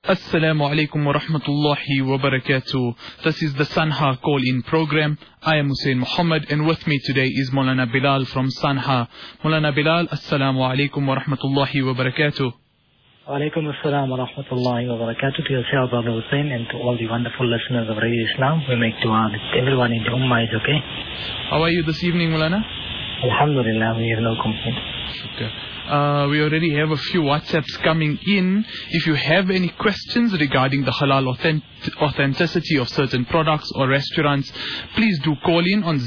Assalamu alaikum wa rahmatullahi wa barakatuh. This is the Sanha call-in program. I am Hussein Muhammad, and with me today is Maulana Bilal from Sanha. Maulana Bilal, Assalamu alaikum wa rahmatullahi wa barakatuh. Wa alaikum assalam wa rahmatullahi wa barakatuh to yourself, Brother Hussein, and to all the wonderful listeners of Radio Islam. We make dua that everyone in the Ummah is okay. How are you this evening, Maulana? Alhamdulillah, we have no complaint. Okay. We already have a few WhatsApps coming in. If you have any questions regarding the halal authenticity of certain products or restaurants, please do call in on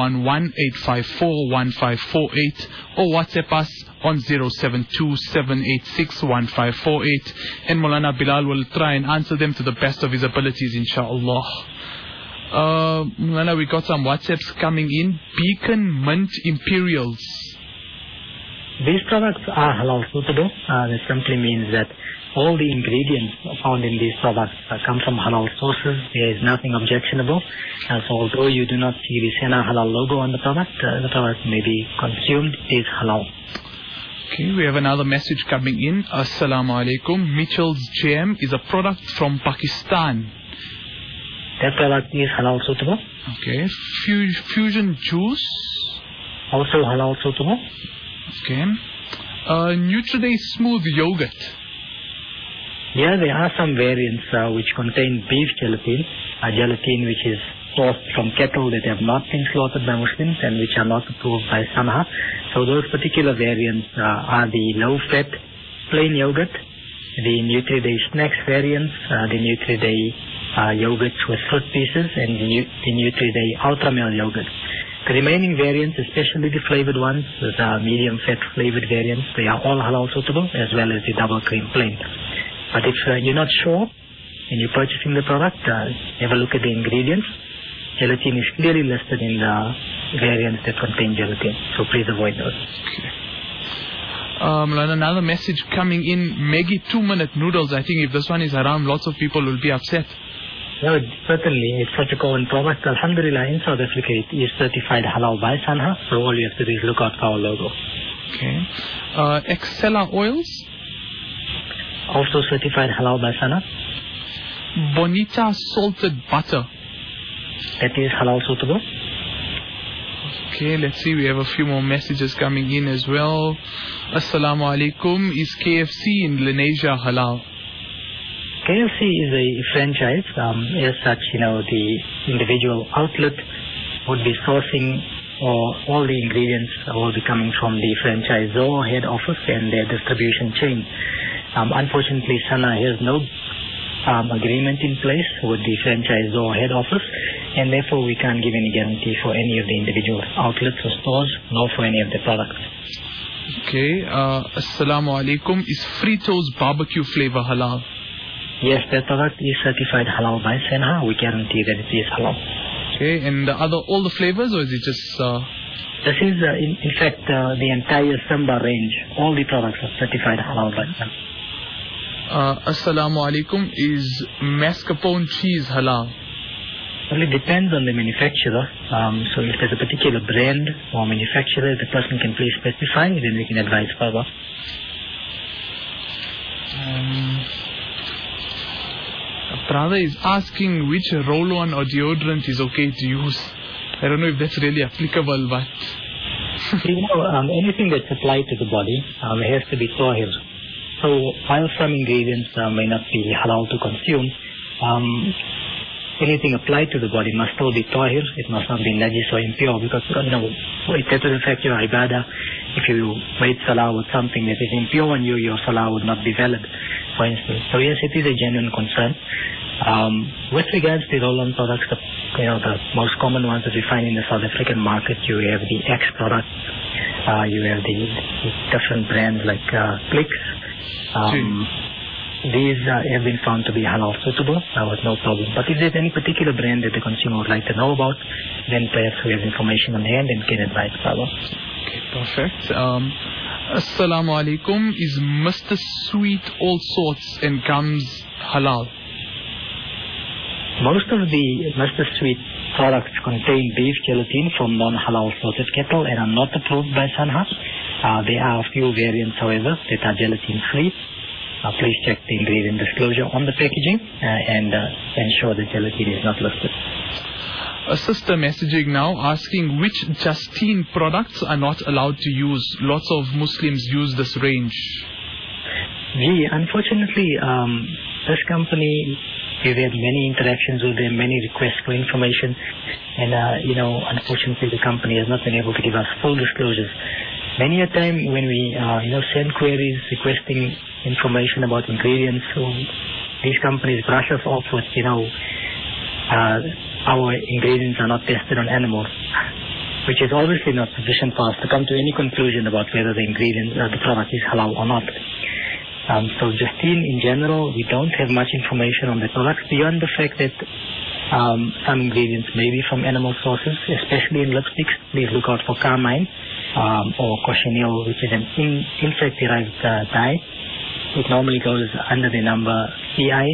011-854-1548 or WhatsApp us on 072-786-1548, and Maulana Bilal will try and answer them to the best of his abilities, inshallah. Maulana, we got some WhatsApps coming in. Beacon Mint Imperials. These products are halal suitable. This simply means that all the ingredients found in these products come from halal sources. There is nothing objectionable. So although you do not see the Sena halal logo on the product may be consumed. It is halal. Okay, we have another message coming in. Assalamu alaikum. Mitchell's Jam is a product from Pakistan. That product is halal suitable. Okay. Fusion Juice. Also halal suitable. Okay. Nutriday Smooth Yogurt. Yeah, there are some variants which contain beef gelatin, a gelatin which is sourced from cattle that have not been slaughtered by Muslims and which are not approved by Sanha. So those particular variants are the low-fat plain yogurt, the Nutriday Snacks variants, the Nutriday yogurts with fruit pieces, and the Nutriday Ultramel yogurt. The remaining variants, especially the flavored ones, the medium fat flavored variants, they are all halal suitable, as well as the double cream plain. But if you're not sure and you're purchasing the product, have a look at the ingredients. Gelatin is clearly listed in the variants that contain gelatin, so please avoid those. Okay. Another message coming in. Maggi 2-minute noodles. I think if this one is haram, lots of people will be upset. No, certainly, it's such a common product. Alhamdulillah, in South Africa, it is certified halal by Sanha, so all you have to do is look out for our logo. Okay. Excella oils? Also certified halal by Sanha. Bonita salted butter. That is halal suitable. Okay, let's see, we have a few more messages coming in as well. Assalamu alaikum. Is KFC in Lenasia halal? KFC is a franchise. As such, the individual outlet would be sourcing all the ingredients will be coming from the franchisor head office and their distribution chain. Unfortunately, Sanha has no agreement in place with the franchisor head office, and therefore we can't give any guarantee for any of the individual outlets or stores, nor for any of the products. Okay. Assalamu alaikum. Is Fritos barbecue flavor halal? Yes, that product is certified halal by Sanha. We guarantee that it is halal. Okay, and all the flavors, or is it just... This is, in fact, the entire Simba range. All the products are certified halal by Sanha. Assalamu alaikum. Is mascarpone cheese halal? Well, it depends on the manufacturer. So if there's a particular brand or manufacturer, the person can please specify, then we can advise further. Brother is asking which roll-on or deodorant is okay to use. I don't know if that's really applicable, but... anything that's applied to the body has to be tahir. So while some ingredients may not be halal to consume, anything applied to the body must still be tahir. It must not be najis or impure, because it doesn't affect your ibadah. If you made salah with something that is impure on you, your salah would not be valid, for instance. So yes, it is a genuine concern. With regards to roll-on products, the most common ones that we find in the South African market, you have the X product, you have the different brands like Plix. These have been found to be halal suitable with no problem. But if there's any particular brand that the consumer would like to know about, then perhaps we have information on hand and can advise further. Okay, perfect. Assalamu alaikum. Is Mr. Sweet all sorts and gums halal? Most of the Mr. Sweet products contain beef gelatin from non-halal slaughtered cattle and are not approved by Sanha. There are a few variants, however, that are gelatin-free. please check the ingredient disclosure on the packaging and ensure the gelatin is not listed. A sister messaging now asking which Justine products are not allowed to use. Lots of Muslims use this range. Unfortunately, this company, we've had many interactions with them, many requests for information, and unfortunately the company has not been able to give us full disclosures. Many a time when we send queries requesting information about ingredients, so these companies brush us off with our ingredients are not tested on animals, which is obviously not sufficient for us to come to any conclusion about whether the ingredient the product is halal or not. So Justine, in general, we don't have much information on the products beyond the fact that some ingredients may be from animal sources, especially in lipsticks. Please look out for carmine or cochineal, which is an insect-derived dye. It normally goes under the number CI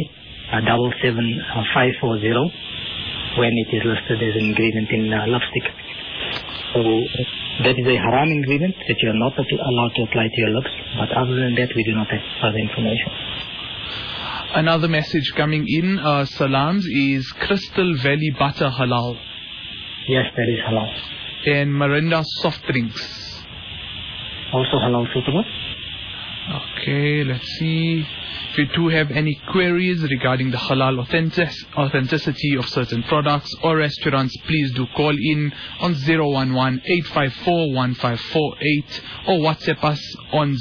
77540 when it is listed as an ingredient in lipstick. So that is a haram ingredient that you are not allowed to apply to your lips, but other than that we do not have further information. Another message coming in, salams, is Crystal Valley butter halal? Yes, that is halal. And Mirinda soft drinks? Also halal suitable. Okay, let's see. If you do have any queries regarding the halal authenticity of certain products or restaurants, please do call in on 011-854-1548 or WhatsApp us on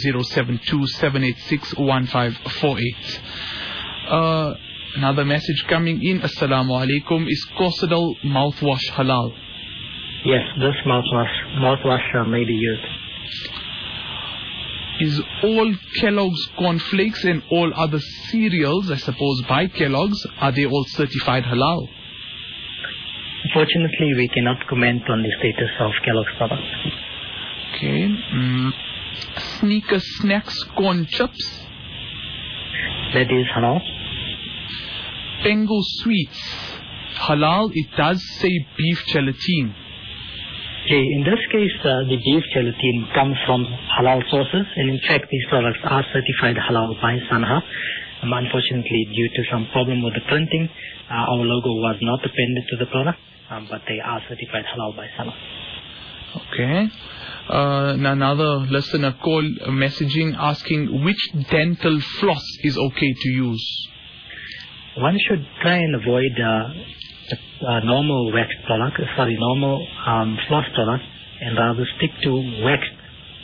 072-786-1548. Another message coming in, Assalamu alaikum, is Corsidal mouthwash halal? Yes, this mouthwash may be used. Is all Kellogg's cornflakes and all other cereals, I suppose, by Kellogg's, are they all certified halal? Unfortunately, we cannot comment on the status of Kellogg's products. Okay. Sneaker Snacks corn chips? That is halal. Pengo Sweets halal, it does say beef gelatin. Okay, in this case, the beef gelatin comes from halal sources, and in fact, these products are certified halal by Sanha. Unfortunately, due to some problem with the printing, our logo was not appended to the product, but they are certified halal by Sanha. Okay. Another listener call messaging asking which dental floss is okay to use. One should try and avoid normal waxed product, normal floss product, and rather stick to waxed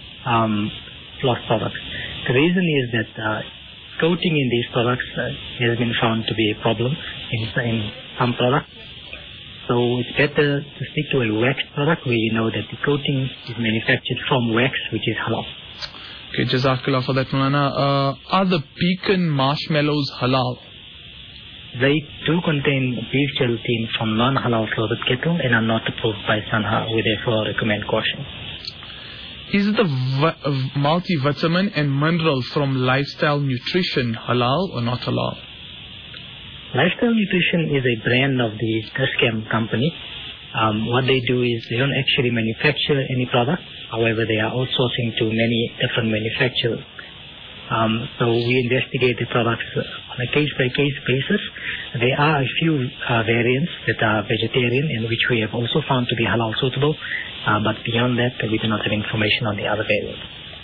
floss products. The reason is that coating in these products has been found to be a problem in some products. So it's better to stick to a waxed product where you know that the coating is manufactured from wax, which is halal. Okay, Jazakallah for that, Mulana. Are the pecan marshmallows halal? They do contain beef gelatin from non-halal slaughtered cattle and are not approved by Sanha. We therefore recommend caution. Is the multivitamin and mineral from Lifestyle Nutrition halal or not halal? Lifestyle Nutrition is a brand of the Dis-Chem company. What they do is they don't actually manufacture any product. However, they are outsourcing to many different manufacturers. So we investigate the products on a case-by-case basis. There are a few variants that are vegetarian and which we have also found to be halal suitable. But beyond that, we do not have information on the other variants.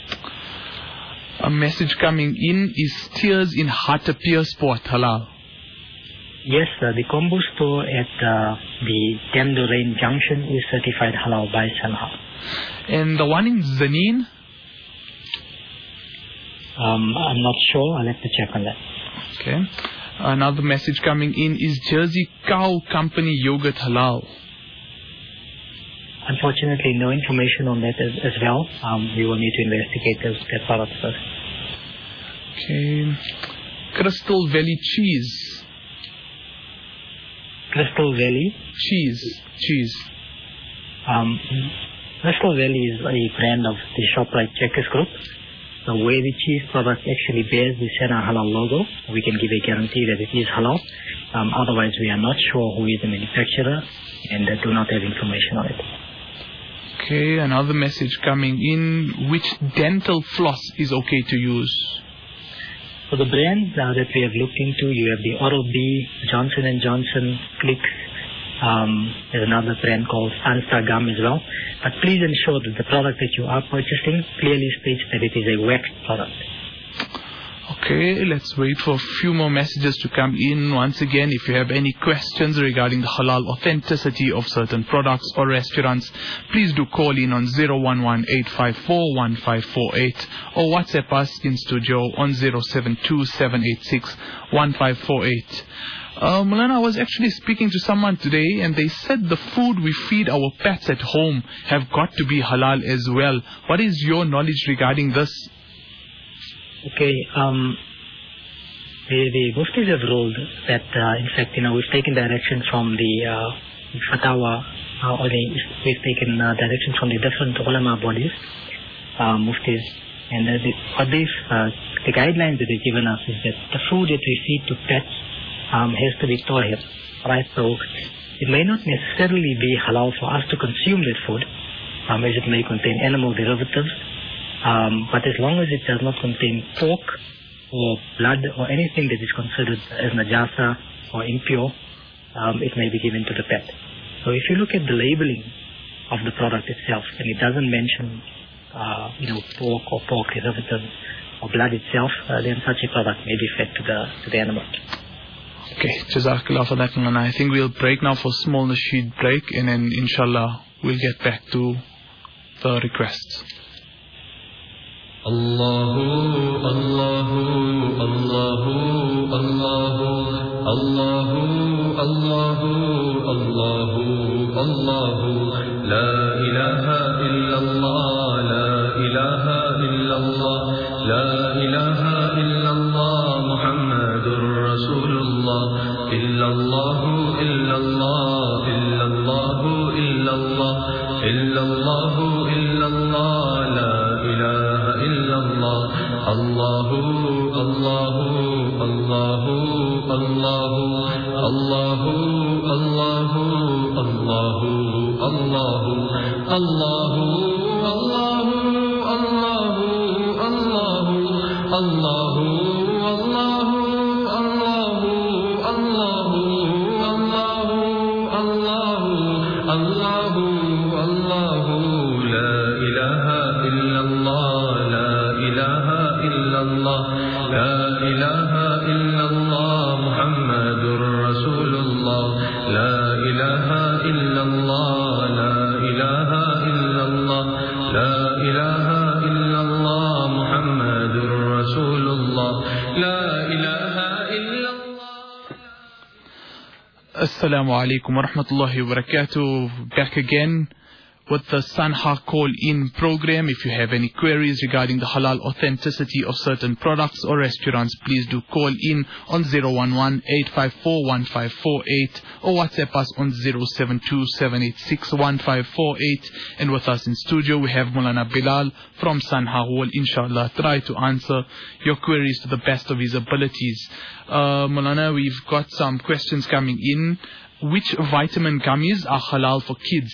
A message coming in is Tears in Hatta Piersport halal? Yes, the combo store at the Demdorain Junction is certified halal by Sanha. And the one in Zanin? I'm not sure. I'll have to check on that. Okay. Another message coming in is Jersey Cow Company yogurt halal? Unfortunately, no information on that as well. We will need to investigate that product first. Okay. Crystal Valley cheese? Crystal Valley? Cheese. Crystal Valley is a brand of the ShopRite Checkers Group. So where the cheese product actually bears the Sanha Halal logo, we can give a guarantee that it is halal. Otherwise, we are not sure who is the manufacturer and do not have information on it. Okay, another message coming in. Which dental floss is okay to use? So the brands that we have looked into, you have the Oral-B, Johnson & Johnson, Clicks. There's another brand called Sansa Gum as well. But please ensure that the product that you are purchasing clearly states that it is a waxed product. Okay, let's wait for a few more messages to come in. Once again, if you have any questions regarding the halal authenticity of certain products or restaurants, please do call in on 011-854-1548 or WhatsApp us in studio on 072-786-1548. Maulana, I was actually speaking to someone today and they said the food we feed our pets at home have got to be halal as well. What is your knowledge regarding this? Okay, the Muftis have ruled that, in fact, we've taken direction from the fatwa, we've taken direction from the different ulama bodies, Muftis, and the guidelines that they've given us is that the food that we feed to pets has to be tahir, right? So it may not necessarily be halal for us to consume that food, as it may contain animal derivatives. But as long as it does not contain pork or blood or anything that is considered as najasa or impure, it may be given to the pet. So if you look at the labeling of the product itself, and it doesn't mention, pork or pork derivatives or blood itself, then such a product may be fed to the animal. Okay, Jazakallah for that, Maulana. I think we'll break now for a small nasheed break, and then inshallah we'll get back to the requests. الله الله الله الله الله الله الله الله لا إله إلا الله لا إله إلا الله لا إله إلا الله محمد رسول الله إلا الله إلا الله إلا الله إلا الله إلا الله إلا الله لا إله إلا الله الله الله الله الله الله الله الله الله الله الله الله الله الله Assalamu alaikum wa rahmatullahi wa barakatuh. Back again with the Sanha call-in program. If you have any queries regarding the halal authenticity of certain products or restaurants, please do call in on 011-854-1548 or WhatsApp us on 072-786-1548. And with us in studio, we have Maulana Bilal from Sanha, who will inshallah try to answer your queries to the best of his abilities. Maulana, we've got some questions coming in. Which vitamin gummies are halal for kids?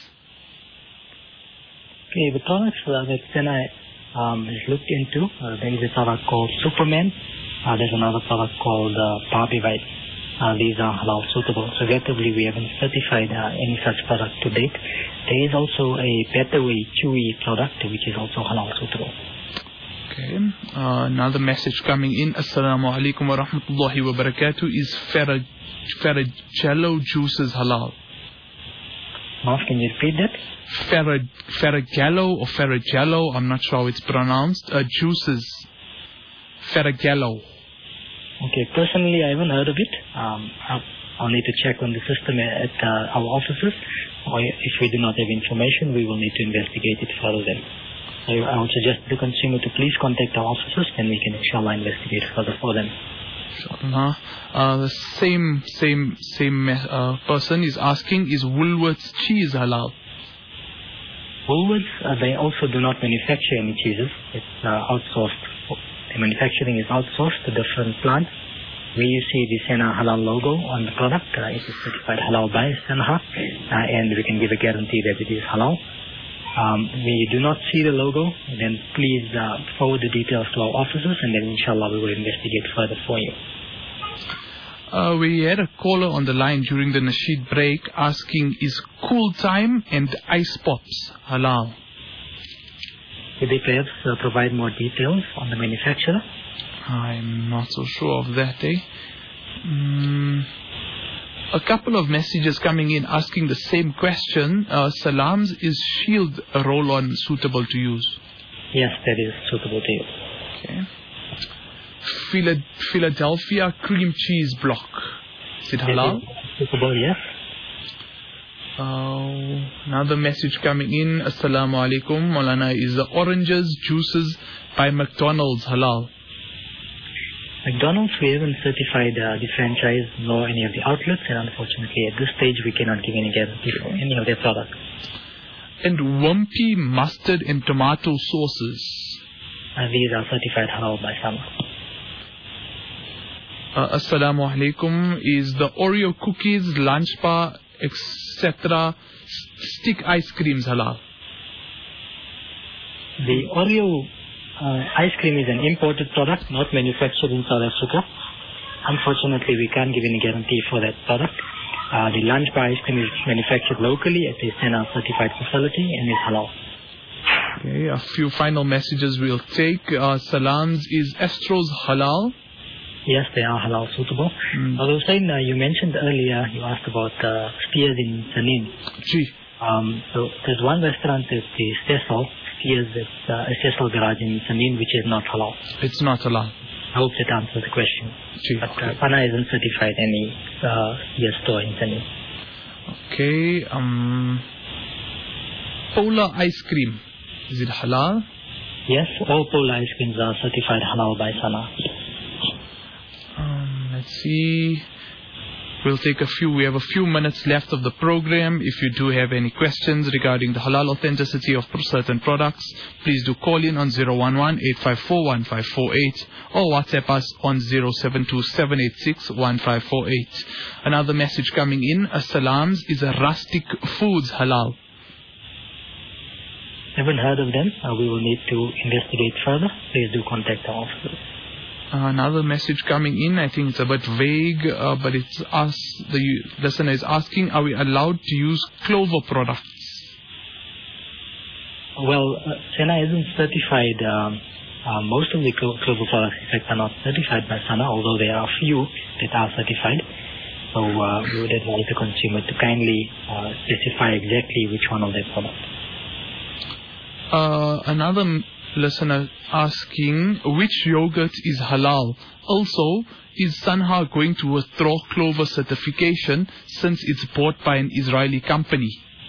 Okay, the products that Sena has looked into, there is a product called Superman. There's another product called Barbie White. These are halal suitable. So relatively, we haven't certified any such product to date. There is also a Better Way Chewy product, which is also halal suitable. Okay, another message coming in. Assalamu alaikum wa rahmatullahi wa barakatuh. Is Ferragamo juices halal? Can you repeat that? Ferragamo or Ferragamo, I'm not sure how it's pronounced. Juices. Ferragamo. Okay, personally I haven't heard of it. I'll need to check on the system at our offices, or if we do not have information, we will need to investigate it further then. So I would suggest the consumer to please contact our offices, and we can inshallah investigate further for them. The same person is asking, is Woolworths cheese halal? Woolworths, they also do not manufacture any cheeses. It's outsourced. The manufacturing is outsourced to different plants. Where you see the Sena Halal logo on the product, it is certified halal by Sena, and we can give a guarantee that it is halal. we do not see the logo, then please forward the details to our officers, and then inshallah we will investigate further for you. We had a caller on the line during the Nasheed break asking, is Cool Time and Ice Pops halal? Could they perhaps provide more details on the manufacturer? I'm not so sure of that, A couple of messages coming in asking the same question. Salams, is Shield a roll-on suitable to use? Yes, that is suitable to use. Okay. Philadelphia cream cheese block. Is it halal? Suitable, yes. Another message coming in. Assalamu alaikum. Maulana, is the oranges, juices by McDonald's halal? McDonald's, we haven't certified the franchise nor any of the outlets, and unfortunately at this stage we cannot give any guarantee for any of their products. And Wumpy mustard and tomato sauces? These are certified halal by SAMA. Assalamu alaikum. Is the Oreo cookies, lunch bar, etc. stick ice creams halal? The Oreo ice cream is an imported product, not manufactured in South Africa. Unfortunately, we can't give any guarantee for that product. The lunch bar ice cream is manufactured locally at a SANA certified facility and is halal. Okay, a few final messages we'll take. Salams, is Astros halal? Yes, they are halal suitable. Although, Hussein, you mentioned earlier, you asked about Steers in Zanin. Gee. So there's one restaurant, it's the Cecil. Steers, it's a Cecil garage in Zanin, which is not halal. It's not halal. I hope that answers the question. Gee, but okay. SANA isn't certified any Steers store in Zanin. Okay. Polar ice cream. Is it halal? Yes, all Polar ice creams are certified halal by SANA. Let's see. We'll take we have a few minutes left of the program. If you do have any questions regarding the halal authenticity of certain products, please do call in on 011-854-1548 or WhatsApp us on 072-786-1548. Another message coming in, Salams, is a rustic foods halal? Haven't heard of them. We will need to investigate further. Please do contact our officers. Another message coming in, I think it's a bit vague, but it's us, the listener is asking, are we allowed to use clover products? Well, SANA isn't certified. Most of the clover products, in fact, are not certified by SANA, although there are a few that are certified. So we would advise the consumer to kindly specify exactly which one of their products. Another listener asking, which yogurt is halal? Also, is Sanha going to withdraw clover certification since it's bought by an Israeli company?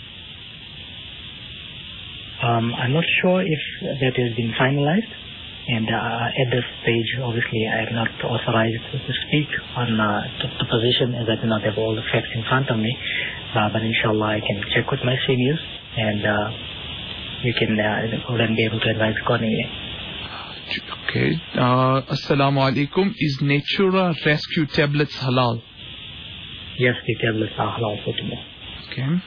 I'm not sure if that has been finalized, and at this stage, obviously, I am not authorized to speak on the position, as I do not have all the facts in front of me. But inshallah, I can check with my seniors, and you can then be able to advise accordingly. Okay. Assalamu alaikum. Is Natura Rescue tablets halal? Yes, the tablets are halal suitable. Okay.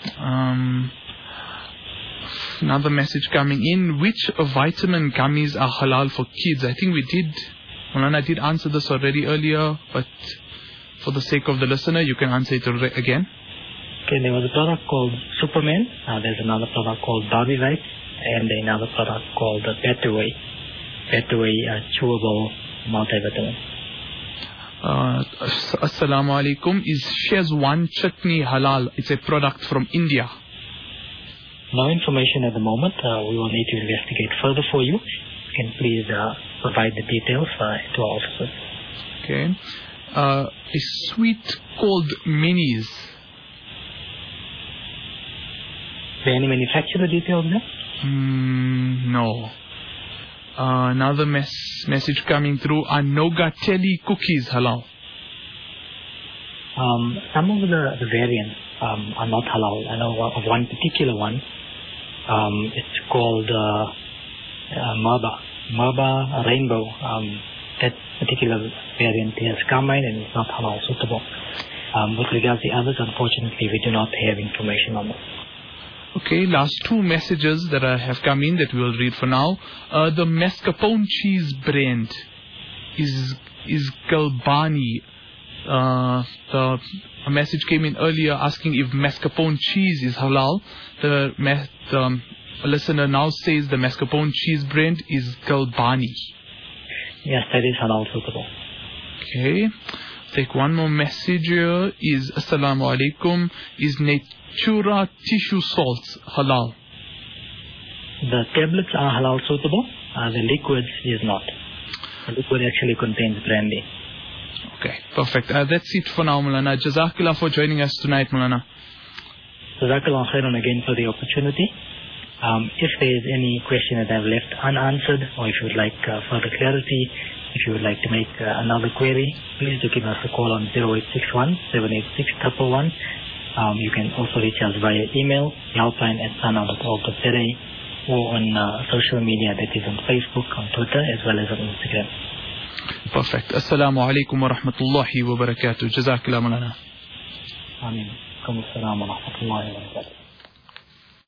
Another message coming in. Which vitamin gummies are halal for kids? I think we did. Maulana did answer this already earlier, but for the sake of the listener, you can answer it again. Okay, there was a product called Superman. There's another product called Barbie Light, and another product called Petaway. Petaway chewable multivitamin. Assalamu alaikum. Is Shezwan chutney halal? It's a product from India. No information at the moment. We will need to investigate further for you. You can please provide the details to our officers. Okay. A sweet called Minis. Is there any manufacturer details there? No. Another message coming through. Are Nogatelli cookies halal? Some of the variants are not halal. I know of one particular one. It's called Merba Rainbow. That particular variant has carmine and it's not halal suitable. With regards to the others, unfortunately, we do not have information on them. Okay, last two messages that have come in that we will read for now. The mascarpone cheese brand is Galbani. A message came in earlier asking if mascarpone cheese is halal. The listener now says the mascarpone cheese brand is Galbani. Yes, that is halal suitable. Okay. Take one more message here. Is Assalamu alaikum. Is Natura tissue salts halal? The tablets are halal suitable. The liquids is not. The liquid actually contains brandy. Okay, perfect. That's it for now, Maulana. Jazakallah for joining us tonight, Maulana. Jazakallah khairan again for the opportunity. If there is any question that I've left unanswered, or if you would like further clarity, if you would like to make another query, please do give us a call on 0861 786 111. You can also reach us via email, helpline@sana.org.za, or on social media, that is on Facebook, on Twitter, as well as on Instagram. Perfect. Assalamu alaikum wa rahmatullahi wa barakatuh. Jazakallah, Maulana. Ameen. Assalamu alaikum wa rahmatullahi wa barakatuh.